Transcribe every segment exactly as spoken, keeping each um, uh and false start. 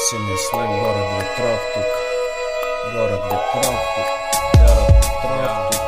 Сильный сленг, город ветров тут. Город ветров тут. Город ветров тут.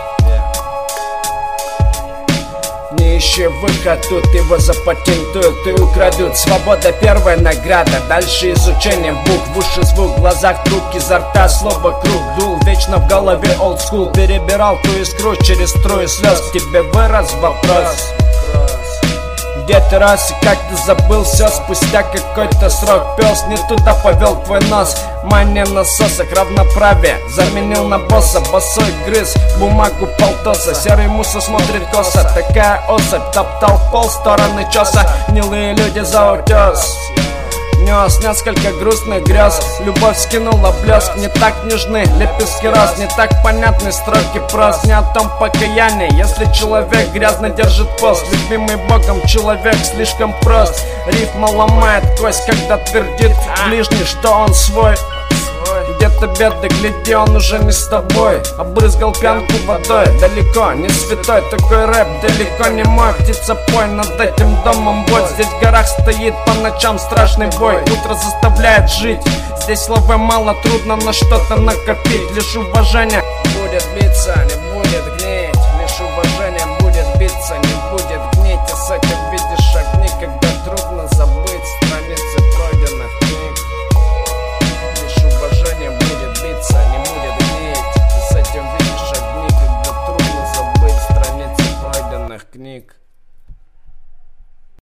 Не ищи выход, тут его запатентуют и украдут. Свобода первая награда, дальше изучение букв. В уши звук, в глазах круг, изо рта слово круг. Дул вечно в голове old school. Перебирал ту искру через струю слез. К тебе вырос вопрос: где ты раз и как ты забыл все спустя какой-то срок? Пес не туда повел твой нос. Мания насосок, равноправие заменил на босса. Босой грыз бумагу полтоса. Серый мусор смотрит косо. Такая особь топтал пол стороны чеса. Гнилые люди за утес. Нес несколько грустных грез. Любовь скинула блеск. Не так нежны лепестки роз. Не так понятны строки проз. Не о том покаянии, если человек грязно держит пост. Любимый Богом человек слишком прост. Рифма ломает кость, когда твердит ближний, что он свой. Где-то беды, гляди, он уже не с тобой. Обрызгал пьянку водой, далеко не святой. Такой рэп далеко не мой. Птица пой, над этим домом бой. Здесь в горах стоит по ночам страшный бой. Утро заставляет жить. Здесь слова мало, трудно на что-то накопить. Лишь уважение будет биться, не будет гнить. Лишь уважение будет биться, не будет гнить. И с этим